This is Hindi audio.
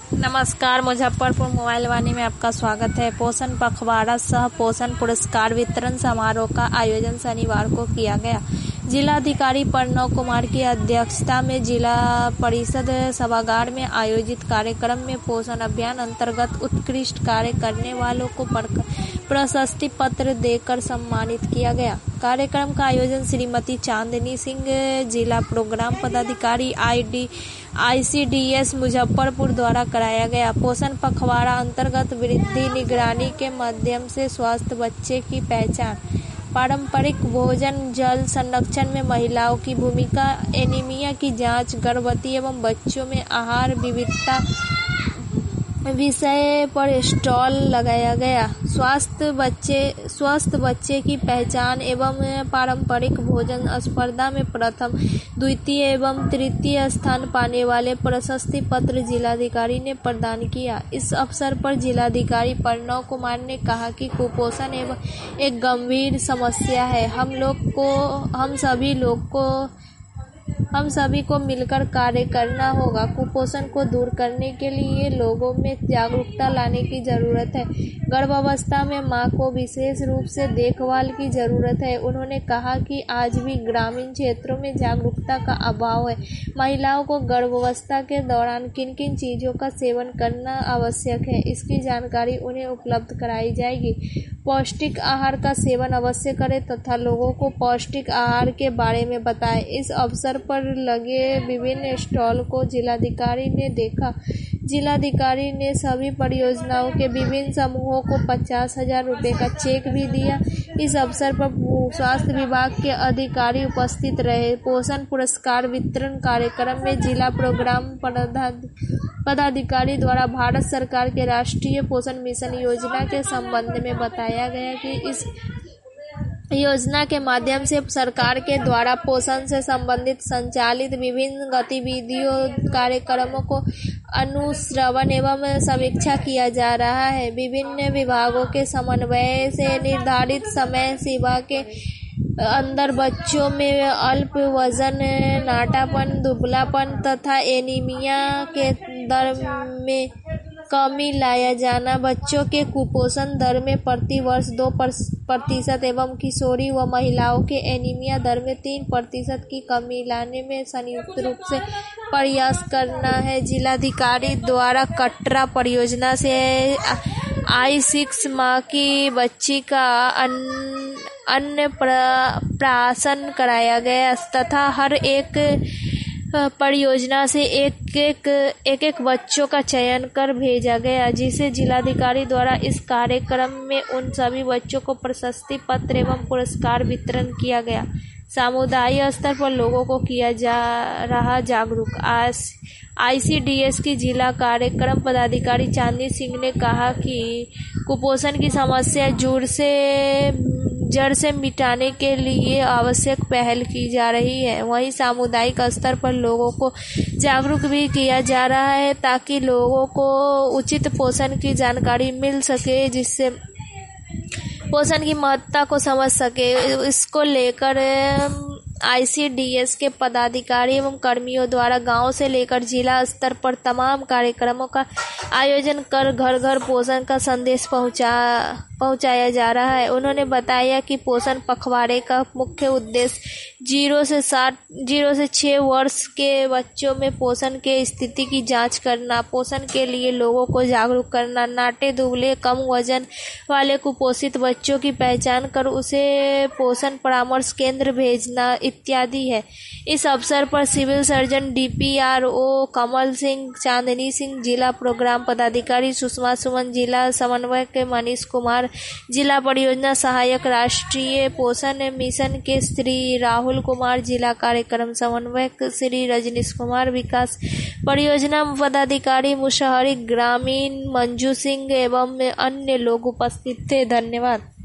नमस्कार, मुजफ्फरपुर मोबाइल वाणी में आपका स्वागत है। पोषण पखवाड़ा सह पोषण पुरस्कार वितरण समारोह का आयोजन शनिवार को किया गया। जिलाधिकारी प्रणव कुमार की अध्यक्षता में जिला परिषद सभागार में आयोजित कार्यक्रम में पोषण अभियान अंतर्गत उत्कृष्ट कार्य करने वालों को प्रशस्ति पत्र देकर सम्मानित किया गया। कार्यक्रम का आयोजन श्रीमती चांदनी सिंह, जिला प्रोग्राम पदाधिकारी ICDS मुजफ्फरपुर द्वारा कराया गया। पोषण पखवाड़ा अंतर्गत वृद्धि निगरानी के माध्यम से स्वस्थ बच्चे की पहचान, पारंपरिक भोजन, जल संरक्षण में महिलाओं की भूमिका, एनीमिया की जांच, गर्भवती एवं बच्चों में आहार विविधता विषय पर स्टॉल लगाया गया। स्वस्थ बच्चे की पहचान एवं पारंपरिक भोजन स्पर्धा में प्रथम, द्वितीय एवं तृतीय स्थान पाने वाले प्रशस्ति पत्र जिलाधिकारी ने प्रदान किया। इस अवसर पर जिलाधिकारी प्रणव कुमार ने कहा कि कुपोषण एक गंभीर समस्या है। हम सभी को मिलकर कार्य करना होगा। कुपोषण को दूर करने के लिए लोगों में जागरूकता लाने की जरूरत है। गर्भावस्था में मां को विशेष रूप से देखभाल की जरूरत है। उन्होंने कहा कि आज भी ग्रामीण क्षेत्रों में जागरूकता का अभाव है। महिलाओं को गर्भावस्था के दौरान किन किन चीजों का सेवन करना आवश्यक है, इसकी जानकारी उन्हें उपलब्ध कराई जाएगी। पौष्टिक आहार का सेवन अवश्य करें तथा लोगों को पौष्टिक आहार के बारे में बताएं। इस अवसर पर लगे विभिन्न स्टॉल को जिलाधिकारी ने देखा। जिलाधिकारी ने सभी परियोजनाओं के विभिन्न समूहों को 50,000 रुपए का चेक भी दिया। इस अवसर पर स्वास्थ्य विभाग के अधिकारी उपस्थित रहे। पोषण पुरस्कार वितरण कार्यक्रम में जिला प्रोग्राम पदाधिकारी द्वारा भारत सरकार के राष्ट्रीय पोषण मिशन योजना के संबंध में बताया गया कि इस योजना के माध्यम से सरकार के द्वारा पोषण से संबंधित संचालित विभिन्न गतिविधियों कार्यक्रमों को अनुश्रवण एवं समीक्षा किया जा रहा है। विभिन्न विभागों के समन्वय से निर्धारित समय सीमा के अंदर बच्चों में अल्प वजन, नाटापन, दुबलापन तथा एनीमिया के दर में कमी लाया जाना, बच्चों के कुपोषण दर में प्रति वर्ष 2% एवं किशोरी व महिलाओं के एनीमिया दर में 3% की कमी लाने में संयुक्त रूप से प्रयास करना है। जिलाधिकारी द्वारा कटरा परियोजना से I6 माह की बच्ची का अन्नप्राशन कराया गया तथा हर एक परियोजना से एक बच्चों का चयन कर भेजा गया, जिसे जिलाधिकारी द्वारा इस कार्यक्रम में उन सभी बच्चों को प्रशस्ति पत्र एवं पुरस्कार वितरण किया गया। सामुदायिक स्तर पर लोगों को किया जा रहा जागरूक। ICDS की जिला कार्यक्रम पदाधिकारी चांदनी सिंह ने कहा कि कुपोषण की समस्या जड़ से मिटाने के लिए आवश्यक पहल की जा रही है। वहीं सामुदायिक स्तर पर लोगों को जागरूक भी किया जा रहा है ताकि लोगों को उचित पोषण की जानकारी मिल सके, जिससे पोषण की महत्ता को समझ सके। इसको लेकर ICDS के पदाधिकारी एवं कर्मियों द्वारा गांव से लेकर जिला स्तर पर तमाम कार्यक्रमों का आयोजन कर घर घर पोषण का संदेश पहुंचाया जा रहा है। उन्होंने बताया कि पोषण पखवाड़े का मुख्य उद्देश्य 0 से 6 वर्ष के बच्चों में पोषण के स्थिति की जांच करना, पोषण के लिए लोगों को जागरूक करना, नाटे, दुबले, कम वजन वाले कुपोषित बच्चों की पहचान कर उसे पोषण परामर्श केंद्र भेजना इत्यादि है। इस अवसर पर civil surgeon DPRO Kamal Singh, Chandni Singh, जिला प्रोग्राम पदाधिकारी सुषमा सुमन, जिला समन्वयक मनीष कुमार, जिला परियोजना सहायक राष्ट्रीय पोषण मिशन के श्री राहुल कुमार, जिला कार्यक्रम समन्वयक श्री रजनीश कुमार, विकास परियोजना पदाधिकारी मुशहरी ग्रामीण मंजू सिंह एवं अन्य लोग उपस्थित थे। धन्यवाद।